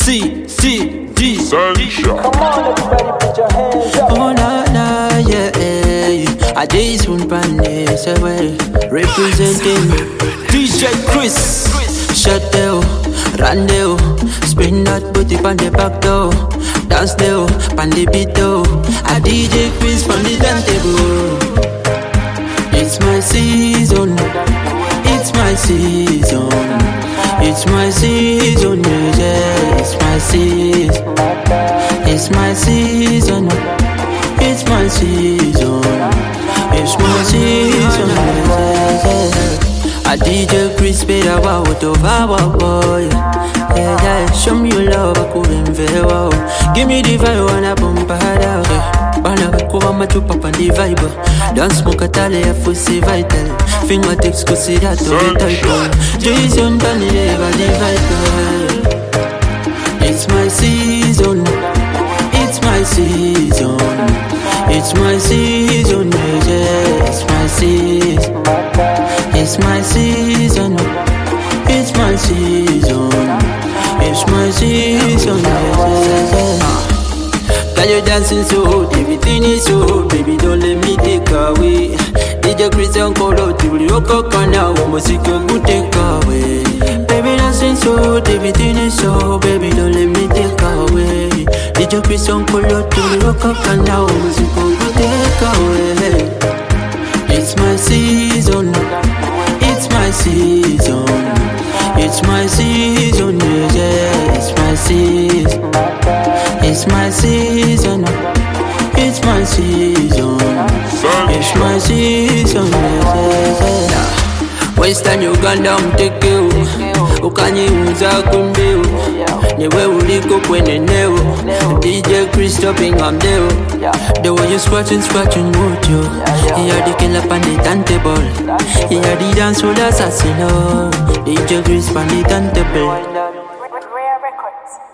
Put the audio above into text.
CCD. Sunshine. Come on, everybody, put your hands up. Oh na na, yeah. I just want this away. Representing DJ Chris. Shut down, run down, spin that booty on the back door. Dance down, pan the beat down. A DJ Chris from the turntable. It's my season. It's my season. It's my season, yeah. It's my season. It's my season. It's my season. It's my season, yeah. A DJ Chris paid a wow to our boy. Yeah, yeah. Show me your love, I couldn't very well. Give me the vibe, wanna bump it out. Wanna cover my chup up on the vibe. Dance smoke a tally, a fussy vital. Fingertips could see that to the title. Jason Danny, never the vibe. It's my season. It's my season. It's my season, yeah. It's my season. It's my season. It's my season. It's my season, yeah. Girl, you dancing so hot, everything is so hot. Baby, don't let me take away. DJ Christian call out, you will rock up now. Music you could take away. Baby, dancing so hot, everything is so hot. Baby, don't let me take away. DJ Christian call out, you will rock up now. Music you could take away. It's my season. It's my season. It's my season, yeah. It's my season. It's my season. It's my season. It's my season, yeah. Western Uganda mtekeo ukanyiuza kumbeo niwe uliko kwenye neo DJ Chris stopping on deo. The way you scratching out yo. He had the killer pan the turntable. He had the dance with the assassino. DJ Chris pan the turntable. Rare Records.